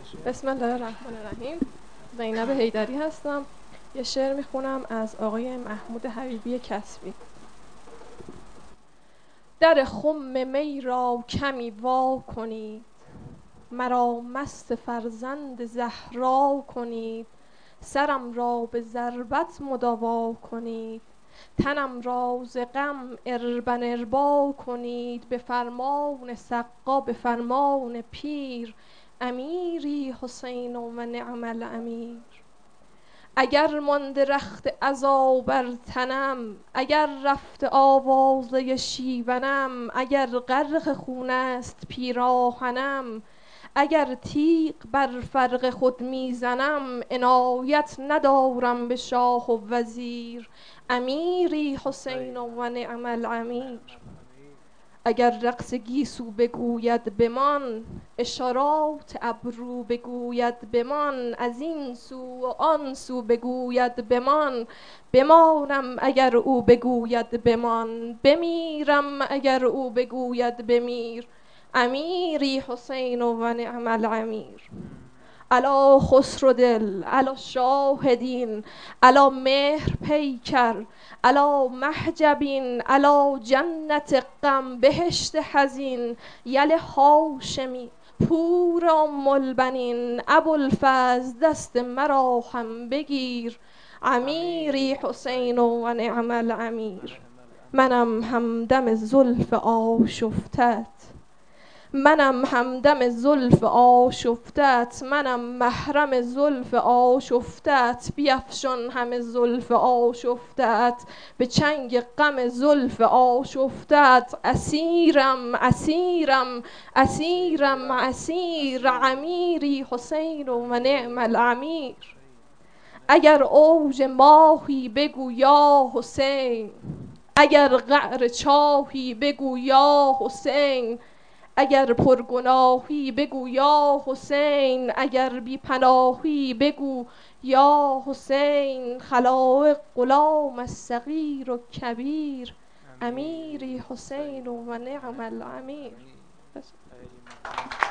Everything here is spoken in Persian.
بسم الله الرحمن الرحیم. زینب حیدری هستم. یه شعر میخونم از آقای محمود حبیبی کسبی. در خم می را کمی وا کنید، مرا مست فرزند زهرا کنید. سرم را به ضربت مداوا کنید، تنم را ز غم اربن اربا کنید. به فرمان سقا به فرمان پیر، امیری حسین و نعم الامیر. اگر مانده رخت عزا بر تنم، اگر رفته آوازه شیونم، اگر غرق خون است پیراهنم، اگر تیغ بر فرق خود میزنم، عنایت ندارم به شاه و وزیر. امیری حسین و نعم الامیر. اگر رقص گیسو بگوید بمان، اشارات ابرو بگوید بمان، از این سو و آن سو بگوید بمان، بمانم اگر او بگوید بمان، بمیرم اگر او بگوید بمیر. امیری حسین و نعم الامیر. الا خسرو دل، الا شاه دین، الا مهر پیکر، الا محجبین، الا جنت غم بهشت حزین. یل هاشمی پور ام البنین، ابوالفضل دست مرا هم بگیر. امیری حسین و نعم الامیر. منم همدم زلف آشفتت، منم همدم زلف آشفتت، منم محرم زلف آشفتت. بیفشان همه زلف آشفتت، به چنگ غم زلف آشفتت. اسیرم اسیرم اسیرم اسیر، امیری حسین و نعم الامیر. اگر اوج ماهی بگو یا حسین، اگر قعر چاهی بگو یا حسین، اگر پرگناهی بگو یا حسین، اگر بی پناهی بگو یا حسین. خلایق غلام الصغیر و کبیر، امیری حسین و نعم الامیر.